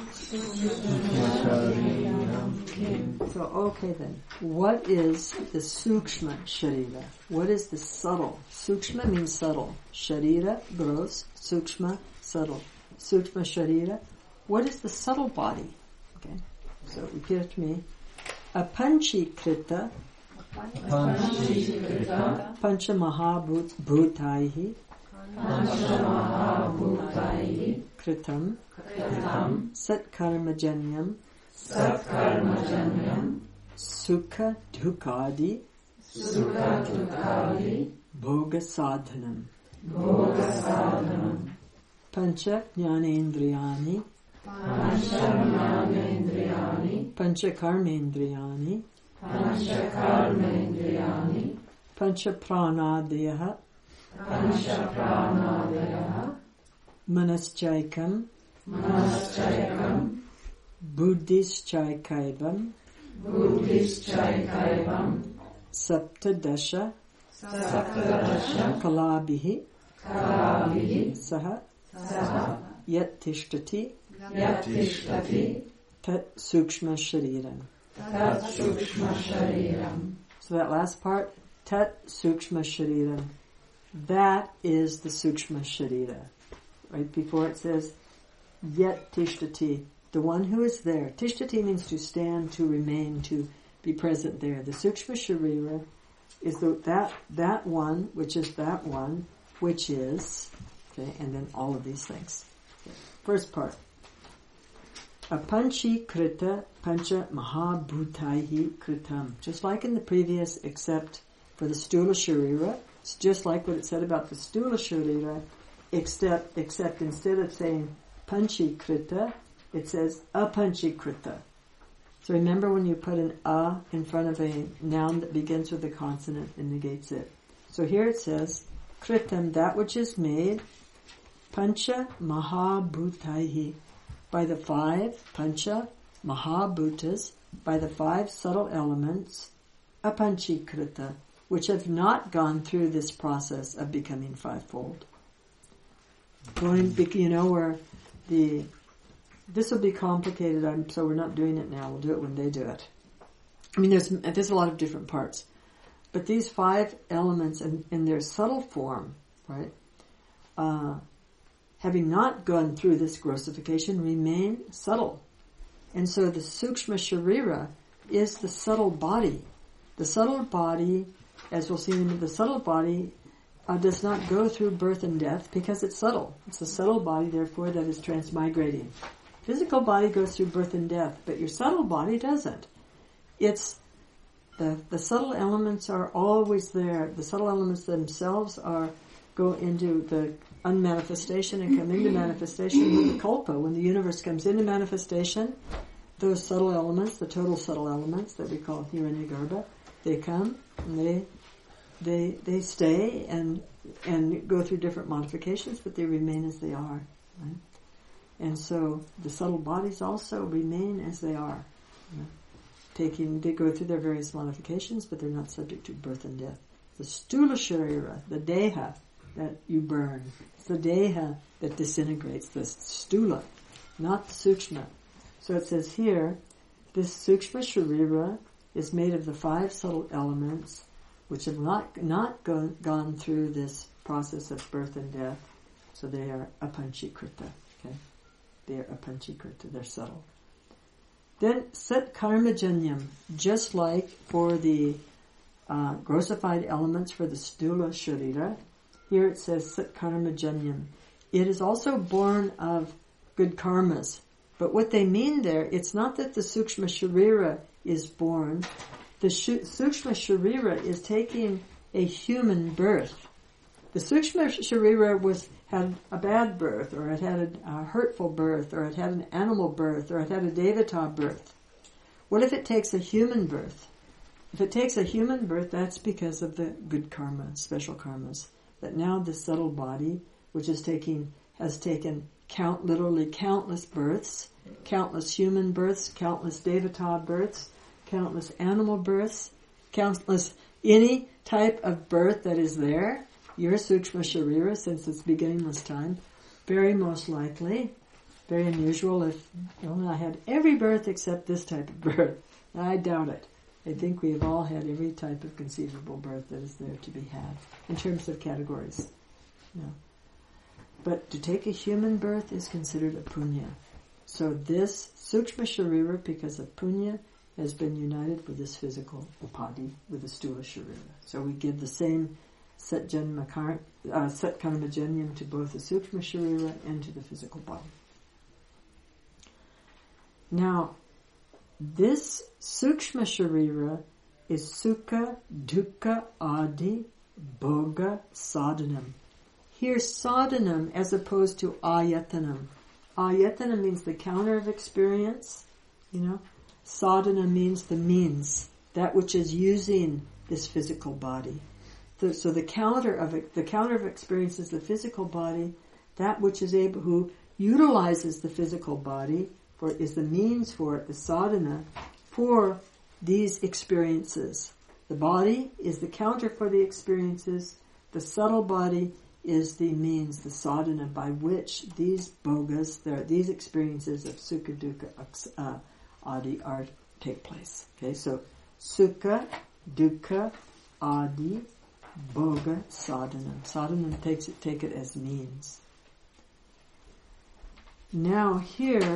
[SPEAKER 1] So, okay then. What is the Sukshma Sharira? What is the subtle? Sukshma means subtle. Sharira, gross. Sukshma, subtle. Sukshma Sharira. What is the subtle body? Okay. So, repeat after me. Apanchikrita.
[SPEAKER 3] Panchikrita.
[SPEAKER 1] Panchamahabhutaihi.
[SPEAKER 3] Panchamahabhutaihi.
[SPEAKER 1] Kritam.
[SPEAKER 3] Kritam.
[SPEAKER 1] Satkarmajanyam.
[SPEAKER 3] Satkarmajanyam.
[SPEAKER 1] Sukha Dhukadi.
[SPEAKER 3] Sukha Dhukadi.
[SPEAKER 1] Bhoga Sadhanam.
[SPEAKER 3] Bhoga Sadhanam.
[SPEAKER 1] Pancha Jnanendriyani.
[SPEAKER 3] Pancha Jnanendriyani.
[SPEAKER 1] Pancha Karmendriyani.
[SPEAKER 3] Pancha Karmendriyani.
[SPEAKER 1] Pancha Pranadayaha.
[SPEAKER 3] Pancha Pranadayaha.
[SPEAKER 1] Manaschaikam.
[SPEAKER 3] Manaschaikam.
[SPEAKER 1] Buddhischaikkaivam.
[SPEAKER 3] Buddhischaikkaivam.
[SPEAKER 1] Saptadasha.
[SPEAKER 3] Saptadasha.
[SPEAKER 1] Kalabhihi.
[SPEAKER 3] Kalabhihi.
[SPEAKER 1] Saha.
[SPEAKER 3] Saha.
[SPEAKER 1] Yat tishtati.
[SPEAKER 3] Yat tishtati.
[SPEAKER 1] Tat Sukshma Shariram.
[SPEAKER 3] Tat Sukshma Shariram.
[SPEAKER 1] So that last part, Tat Sukshma Shariram. That is the Sukshma Sharira. Right before it says, Yet Tishtati, the one who is there. Tishtati means to stand, to remain, to be present there. The Sukshma Sharira is the, that, that one, which is that one, which is, okay, and then all of these things. Okay. First part. Apanchi krita pancha mahabhutaihi kritam. Just like in the previous, except for the Stula Sharira, it's just like what it said about the Stula Sharira, except, except instead of saying panchi krita, it says apanchi krita. So remember when you put an a in front of a noun that begins with a consonant and negates it. So here it says, kritam, that which is made, pancha mahabhutaihi, by the five, pancha mahabhutas, by the five subtle elements, apanchikrita, which have not gone through this process of becoming fivefold. Going, you know, where the, this will be complicated, so we're not doing it now, we'll do it when they do it. I mean, there's, there's a lot of different parts. But these five elements in, in their subtle form, right, uh, having not gone through this grossification, remain subtle. And so the Sukshma Sharira is the subtle body. The subtle body, as we'll see in the subtle body, uh, does not go through birth and death because it's subtle. It's a subtle body, therefore, that is transmigrating. Physical body goes through birth and death, but your subtle body doesn't. It's the the subtle elements are always there. The subtle elements themselves are go into the unmanifestation and come into manifestation with the kalpa. When the universe comes into manifestation, those subtle elements, the total subtle elements that we call Hiranyagarbha, they come and they they they stay and and go through different modifications, but they remain as they are. Right? And so the subtle bodies also remain as they are. Right? Taking they go through their various modifications, but they're not subject to birth and death. The Stula Sharira, the Deha that you burn, it's the Deha that disintegrates, the Stula, not the Sukshma. So it says here, this Sukshma Sharira is made of the five subtle elements which have not not gone, gone through this process of birth and death. So they are apanchikrita. Okay, they are apanchikrita. They're subtle. Then Sat Karmajanyam, just like for the uh, grossified elements for the Stula Sharira, here it says Sat Karmajanyam. It is also born of good karmas. But what they mean there, it's not that the Sukshma Sharira is born. The Sh- Sukshma Sharira is taking a human birth. the Sukshma Sharira was had a bad birth, or it had a, a hurtful birth, or it had an animal birth, or it had a Devata birth. What if it takes a human birth? If it takes a human birth, that's because of the good karma, special karmas. That now this subtle body, which is taking, has taken count, literally countless births, countless human births, countless Devata births, countless animal births, countless any type of birth that is there, your Sukshma Sharira, since it's beginningless time, very most likely, very unusual if, well, I had every birth except this type of birth. I doubt it. I think we have all had every type of conceivable birth that is there to be had, in terms of categories. No. But to take a human birth is considered a punya. So this Sukshma Sharira, because of punya, has been united with this physical upadhi, with the Stula Sharira. So we give the same Sat Janma Kar- uh, Sat Karma Janyam to both the Sukshma Sharira and to the physical body. Now, this Sukshma Sharira is Sukha, Dukkha, Adi, Bhoga, Sadhanam. Here, Sadhanam as opposed to Ayatanam. Ayatanam means the counter of experience, you know. Sadhana means the means, that which is using this physical body. The, so the counter of it, the counter of experience is the physical body. That which is able, who utilizes the physical body for is the means for it, the sadhana for these experiences. The body is the counter for the experiences. The subtle body is the means, the sadhana by which these bhogas, these experiences of sukha, dukkha, uh, adi are take place. Okay, so sukha, dukkha, adi, bhoga, sadhanam. Sadhanam takes it, take it as means. Now here,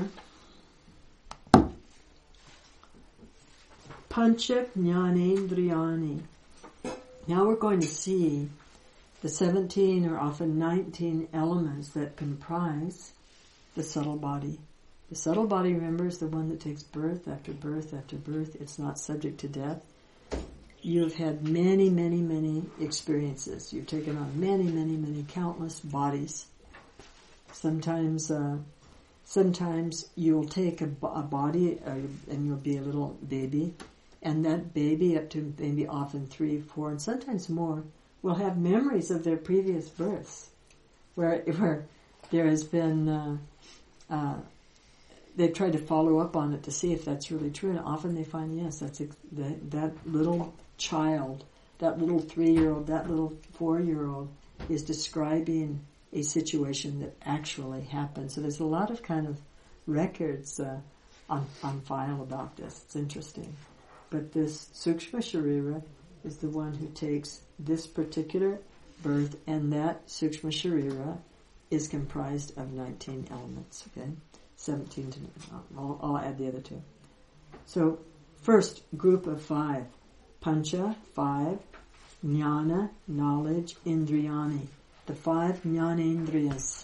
[SPEAKER 1] pancha jnanendriyani. Now we're going to see the seventeen or often nineteen elements that comprise the subtle body. The subtle body, remember, is the one that takes birth after birth after birth. It's not subject to death. You've had many, many, many experiences. You've taken on many, many, many countless bodies. Sometimes, uh, sometimes you'll take a, a body uh, and you'll be a little baby, and that baby, up to maybe often three, four, and sometimes more, will have memories of their previous births, where where there has been. Uh, uh, They've tried to follow up on it to see if that's really true, and often they find, yes, that's ex- that, that little child, that little three-year-old, that little four-year-old is describing a situation that actually happened. So there's a lot of kind of records uh, on, on file about this. It's interesting. But this Sukshma Sharira is the one who takes this particular birth, and that Sukshma Sharira is comprised of nineteen elements, okay? seventeen to, I'll, I'll add the other two. So, first group of five. Pancha, five. Jnana, knowledge. Indriyani, the five jnanendriyas.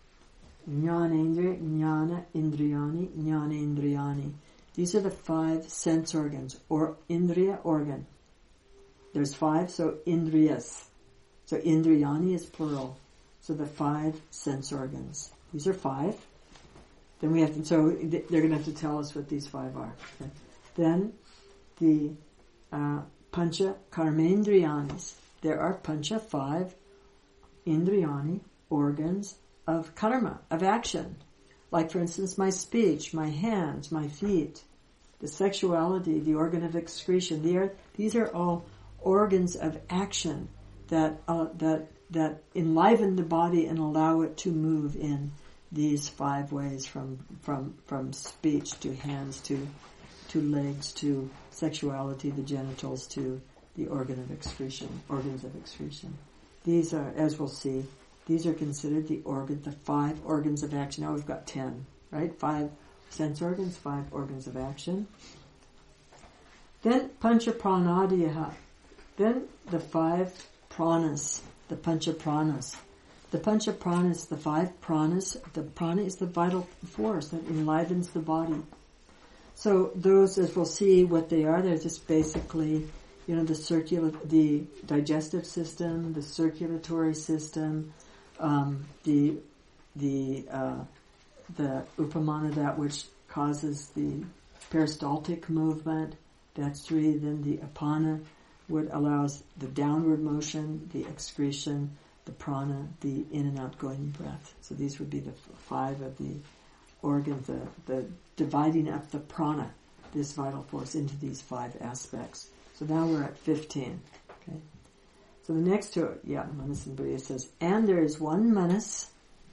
[SPEAKER 1] Jnanendriya, jnana, indriyani, jnanendriyani. These are the five sense organs, or indriya, organ. There's five, so indriyas. So indriyani is plural. So the five sense organs. These are five. Then we have to, so they're going to have to tell us what these five are. Okay. Then the uh, pancha karmendriyanis. There are pancha, five indriyani, organs of karma, of action. Like, for instance, my speech, my hands, my feet, the sexuality, the organ of excretion. They are, these are all organs of action that uh, that that enliven the body and allow it to move in these five ways, from from from speech to hands to to legs to sexuality, the genitals to the organ of excretion, organs of excretion. These are, as we'll see, these are considered the organ, the five organs of action. Now we've got ten, right? Five sense organs, five organs of action. Then pancha pranadyaha. Then the five pranas, the pancha pranas. The pancha pranas, the five pranas, the prana is the vital force that enlivens the body. So those, as we'll see what they are, they're just basically you know, the circula, the digestive system, the circulatory system, um, the the uh, the upamana, that which causes the peristaltic movement. That's three. Then the apana, what allows the downward motion, the excretion, the prana, the in and outgoing breath. So these would be the f- five of the organs, the, the dividing up the prana, this vital force, into these five aspects. So now we're at fifteen. Okay. So the next two, yeah, Manas and Buddha says, and there is one manas,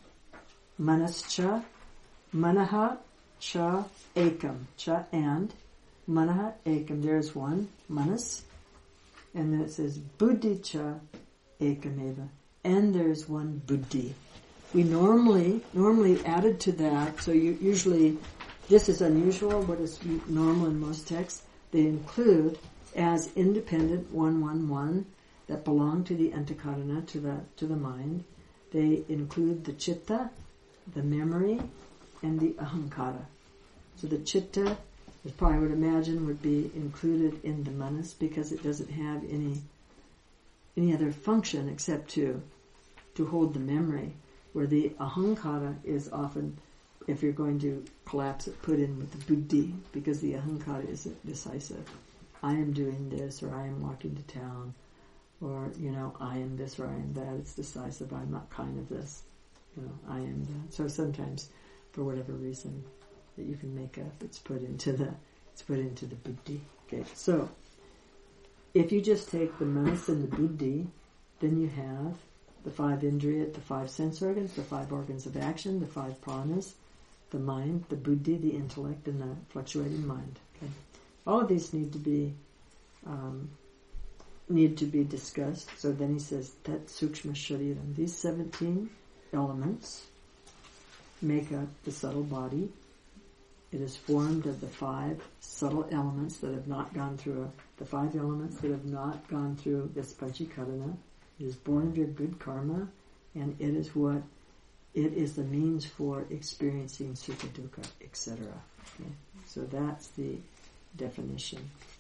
[SPEAKER 1] manascha, manaha cha ekam, cha and, manaha ekam. There is one manas, and then it says buddhi cha ekameva, and there is one buddhi. We normally normally added to that. So you usually, this is unusual. What is normal in most texts? They include as independent one one one that belong to the antakarana, to the to the mind. They include the chitta, the memory, and the ahankara. So the chitta, as probably would imagine, would be included in the manas because it doesn't have any any other function except to to hold the memory. Where the ahankara is often, if you're going to collapse it, put in with the buddhi, because the ahankara is decisive. I am doing this, or I am walking to town, or, you know, I am this, or I am that. It's decisive. I'm not kind of this. You know, I am that. So sometimes, for whatever reason that you can make up, it's put into the, it's put into the buddhi. Okay, so, if you just take the manas and the buddhi, then you have the five indriya, the five sense organs, the five organs of action, the five pranas, the mind, the buddhi, the intellect, and the fluctuating mind. Okay, all of these need to be um, need to be discussed. So then he says that sukshma shariram. These seventeen elements make up the subtle body. It is formed of the five subtle elements that have not gone through a, the five elements that have not gone through this panchikarana. It is born of your good karma, and it is what, it is the means for experiencing sukha dukkha, et cetera. Okay? So that's the definition.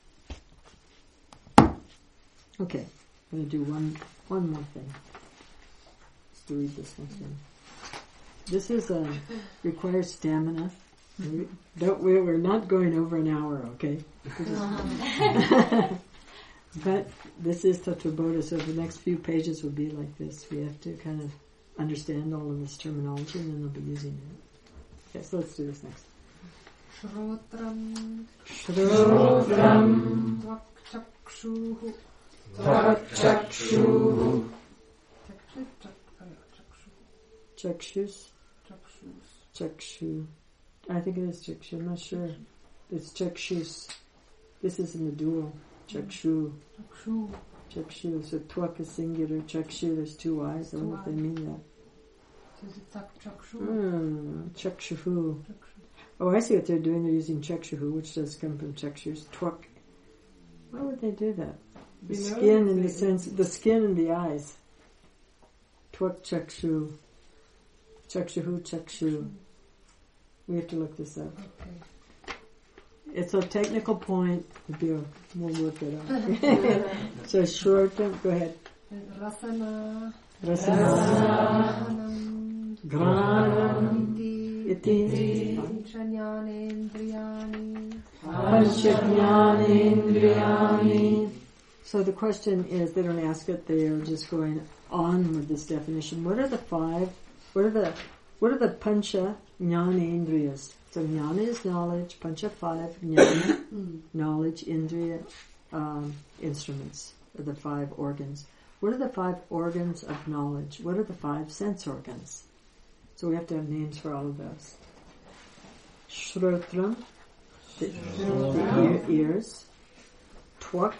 [SPEAKER 1] Okay, I'm going to do one one more thing. Just to read this next one. This is a requires stamina. We don't, we're not going over an hour, okay? But this is Tattva-bodha, so the next few pages will be like this. We have to kind of understand all of this terminology, and then we'll be using it. Okay, so let's do this next.
[SPEAKER 2] Shrotram
[SPEAKER 3] Shrotram
[SPEAKER 2] Tvakshuhu
[SPEAKER 3] Tvakshuhu
[SPEAKER 1] Chakshus? Chakshu. I think it is Chakshu, I'm not sure. It's Chakshus. This is in the dual. Chakshu.
[SPEAKER 2] Chakshu.
[SPEAKER 1] Chakshu. So Twak is singular. Chakshu, there's two eyes. I don't know if they mean that.
[SPEAKER 2] So is it Chakshu?
[SPEAKER 1] Hmm. Chakshuhu. Oh, I see what they're doing. They're using Chakshuhu, which does come from Chakshus. Twak. Why would they do that? The
[SPEAKER 2] Below
[SPEAKER 1] skin in
[SPEAKER 2] the-
[SPEAKER 1] the sense, the skin and the eyes. Twak Chakshu. Chakshuhu, Chakshu. We have to look this up.
[SPEAKER 2] Okay.
[SPEAKER 1] It's a technical point. We'll work it out. So short, go ahead.
[SPEAKER 2] Rasana.
[SPEAKER 1] Rasana.
[SPEAKER 2] Granam.
[SPEAKER 1] Granam.
[SPEAKER 2] Iti.
[SPEAKER 1] Iti.
[SPEAKER 2] Panchajnanendriyani.
[SPEAKER 1] Panchajnanendriyani. So the question is, they don't ask it, they are just going on with this definition. What are the five, what are the, what are the pancha jnanendriyas? So jnana is knowledge, pancha five, jnana, knowledge, indriya, um, instruments, are the five organs. What are the five organs of knowledge? What are the five sense organs? So we have to have names for all of those. Shrotram, the, the ear, ears. Twak,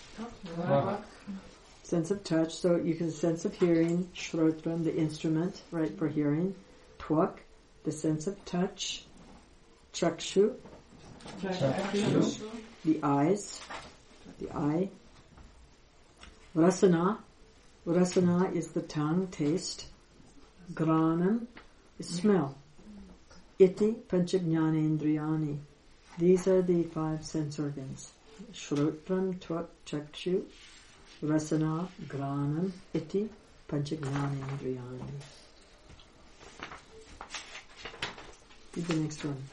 [SPEAKER 1] sense of touch. So you can sense of hearing. Shrotram, the instrument, right, for hearing. Twak, the sense of touch. Chakshu,
[SPEAKER 3] Chakshu
[SPEAKER 1] the eyes, the eye. Rasana, rasana is the tongue, taste. Granam is smell. Iti panchajnanendriyani. These are the five sense organs. Shrotram Twat Chakshu Rasana Granam Iti Panchagnanendriyani. Read the next one.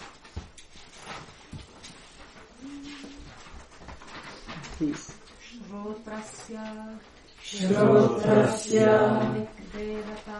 [SPEAKER 1] Please.
[SPEAKER 2] Shrotrasya
[SPEAKER 3] Shrotrasya
[SPEAKER 2] Dikdevata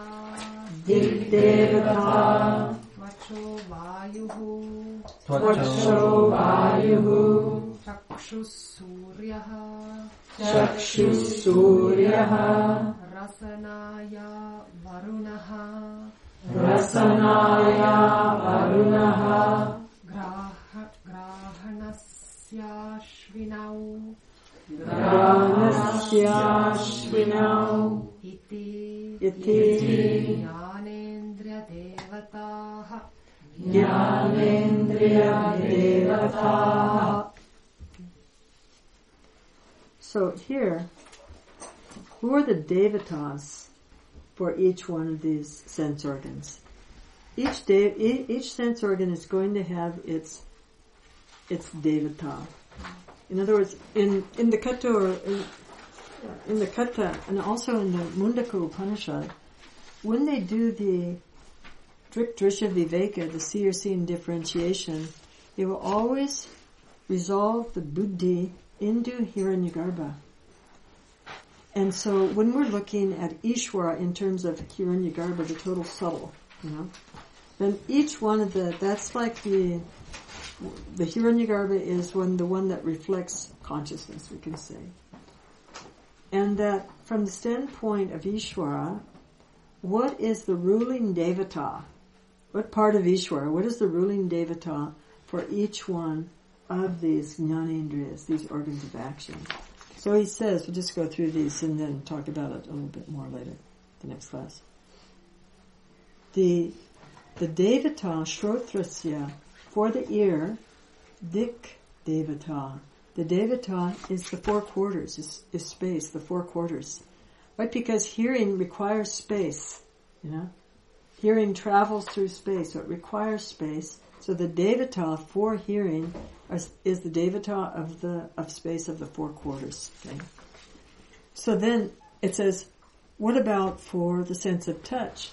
[SPEAKER 3] Dikdevata
[SPEAKER 2] Tvacho Vayuhu
[SPEAKER 3] Tvacho Vayuhu
[SPEAKER 2] Chakshus Suryaha
[SPEAKER 3] Chakshus Suryaha
[SPEAKER 2] Rasanaya Varunaha
[SPEAKER 3] Rasanaya Varunaha
[SPEAKER 2] Graha Grahanasya Shvinau
[SPEAKER 3] Granasya Shvinau
[SPEAKER 2] Iti
[SPEAKER 1] Iti
[SPEAKER 2] Jnanendriya Devataha
[SPEAKER 3] Jnanendriya Devataha.
[SPEAKER 1] So here, who are the devatas for each one of these sense organs? Each de- e- each sense organ is going to have its its devata. In other words, in in the Katha or in, in the Katha and also in the Mundaka Upanishad, when they do the Drik Drisha Viveka, the see or seeing differentiation, they will always resolve the buddhi into Hiranyagarbha. And so when we're looking at Ishvara in terms of Hiranyagarbha, the total subtle, you know, then each one of the, that's like the, the Hiranyagarbha is one, the one that reflects consciousness, we can say. And that from the standpoint of Ishvara, what is the ruling devata? What part of Ishvara, what is the ruling devata for each one of these jnanendriyas, these organs of action? So he says, we'll just go through these and then talk about it a little bit more later, the next class. The the devata shrotrasya, for the ear, dik devata. The devata is the four quarters, is, is space, the four quarters. Right? Because hearing requires space, you know. Hearing travels through space, so it requires space. So the devata for hearing is, is the devata of the of space of the four quarters. Okay. So then it says, what about for the sense of touch?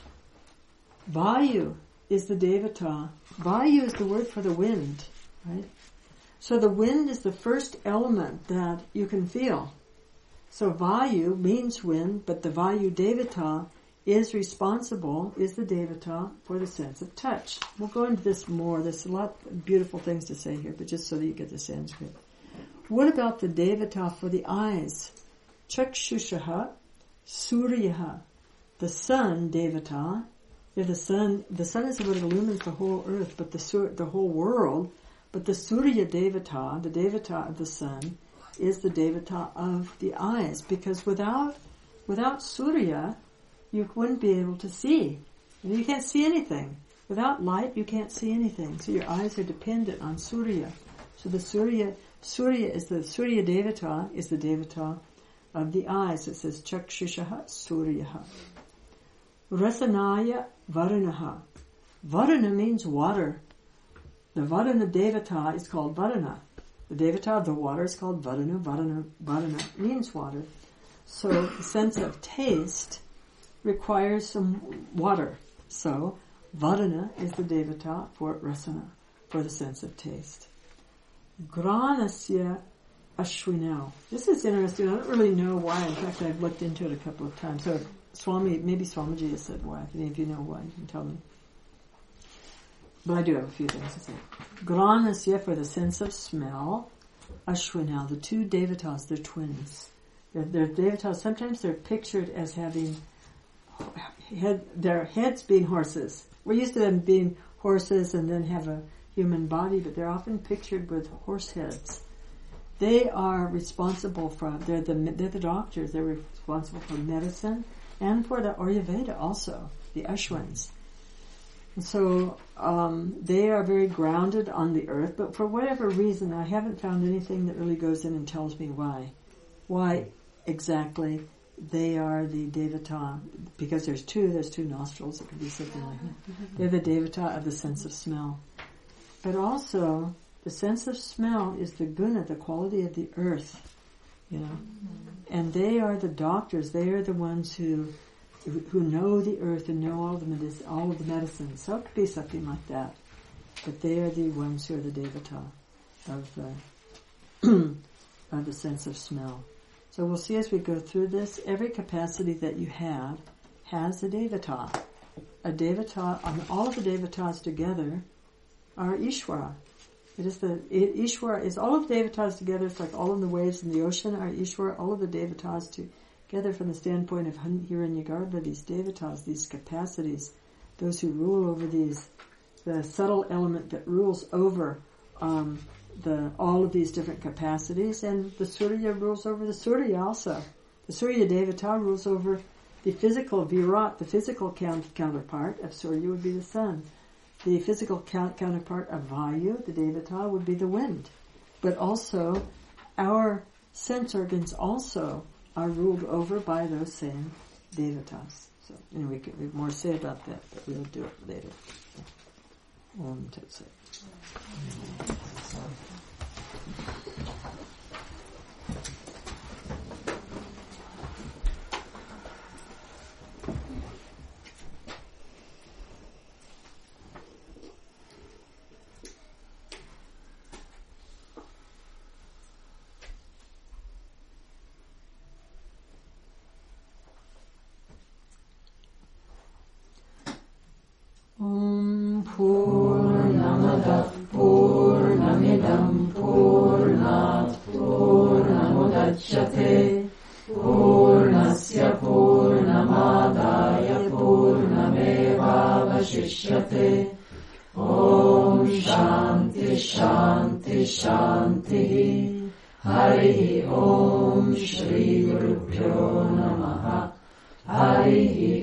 [SPEAKER 1] Vayu is the devata. Vayu is the word for the wind, right? So the wind is the first element that you can feel. So Vayu means wind, but the Vayu devata is responsible, is the devata for the sense of touch. We'll go into this more. There's a lot of beautiful things to say here, but just so that you get the Sanskrit. What about the devata for the eyes? Chakshushaha, Suryaha, the sun devata. Yeah, the sun, the sun is what illumines the whole earth, but the sur, the whole world. But the Surya devata, the devata of the sun, is the devata of the eyes, because without without Surya, you wouldn't be able to see. You can't see anything. Without light, you can't see anything. So your eyes are dependent on Surya. So the Surya, Surya is the Surya devata, is the devata of the eyes. It says Chakshushaha Suryaha. Rasanaya Varunaha. Varuna means water. The Varuna devata is called Varuna. The devata of the water is called Varuna. Varuna, Varuna means water. So the sense of taste requires some water. So Varuna is the devata for rasana, for the sense of taste. Granasya Ashwinau. This is interesting. I don't really know why. In fact, I've looked into it a couple of times. So Swami, maybe Swamiji has said why. If any of you know why, you can tell me. But I do have a few things to say. Granasya for the sense of smell. Ashwinau, the two devatas, they're twins. They're, they're devatas. Sometimes they're pictured as having head, their heads being horses. We're used to them being horses and then have a human body, but they're often pictured with horse heads. They are responsible for, they're the, they're the doctors, they're responsible for medicine and for the Ayurveda also, the Ashwins. And so um, they are very grounded on the earth, but for whatever reason, I haven't found anything that really goes in and tells me why. Why exactly they are the devata, because there's two, there's two nostrils, it could be something like that. They're the devata of the sense of smell. But also, The sense of smell is the guna, the quality of the earth, you know. Mm-hmm. And they are the doctors. They are the ones who who know the earth and know all the medicine, all of the medicines. So it could be something like that. But they are the ones who are the devata of the of the sense of smell. So we'll see as we go through this. Every capacity that you have has a devata. A devata, and all of the devatas together are Ishvara. It is the it, Ishvara is all of the devatas together. It's like all of the waves in the ocean are Ishvara. All of the devatas together from the standpoint of Hiranyagarbha, these devatas, these capacities, those who rule over these, the subtle element that rules over um, the all of these different capacities, and the Surya rules over the Surya also. The Surya devata rules over the physical Virat, the physical count, counterpart of Surya would be the sun. The physical count, counterpart of Vayu, the devata, would be the wind. But also, our sense organs also are ruled over by those same devatas. So, and we could have more to say about that, but we'll do it later. Om Tat Sat.
[SPEAKER 3] Purnamadav Purnamidam Purnat Purnamudachyate Purnasya Purnamadaya Purnamevavashishyate. Om Shanti Shanti Shanti. Hari Om Shri Gurubhyo Namaha. Hari